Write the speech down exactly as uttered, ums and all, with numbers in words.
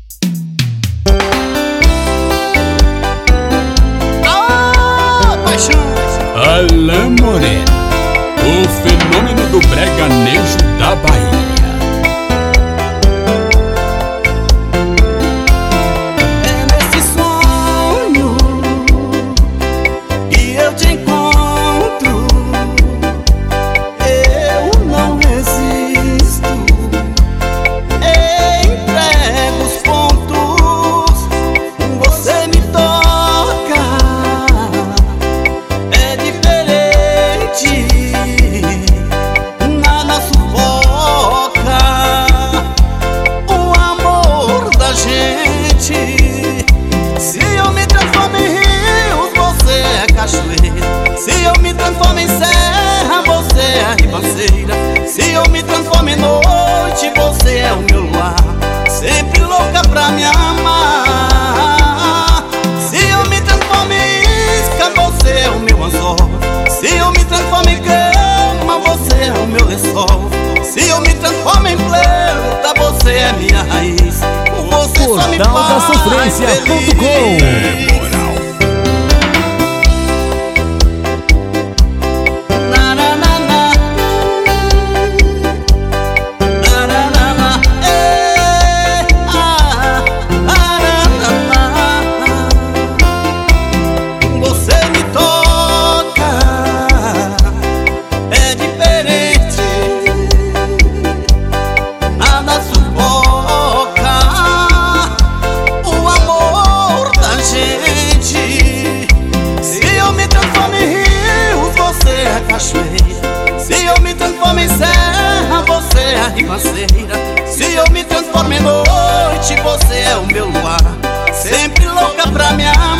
Alain Moreno, o fenômeno do breganejo da Bahia. É nesse sonho que eu te encontro, eu não resisto, entrego os pontos, você me toca, é diferente, nada sufoca o amor da gente. Se eu me transformo em rios, você é cachoeira. Se eu me transformo em serra, você é a ribanceira. Se eu me transformo em noite, você é o meu luar, sempre louca pra me amar. Se eu me transformo em isca, você é o meu anzol. Se eu me transformo em cama, você é o meu lençol. Se eu me transformo em planta, você é minha raiz. Você só me Portal da faz Sofrência ponto com. feliz. Na, na, na, na. Na, na, na, na. Eh, ah, ah, na, na, na. Você me toca, é diferente, nada sufoca o amor da gente. Se eu me transformo em rios, você é cachoeira. Se eu me transformo em serra, você é a ribanceira. Se eu me transformo em noite, você é o meu luar, sempre louca pra me amar.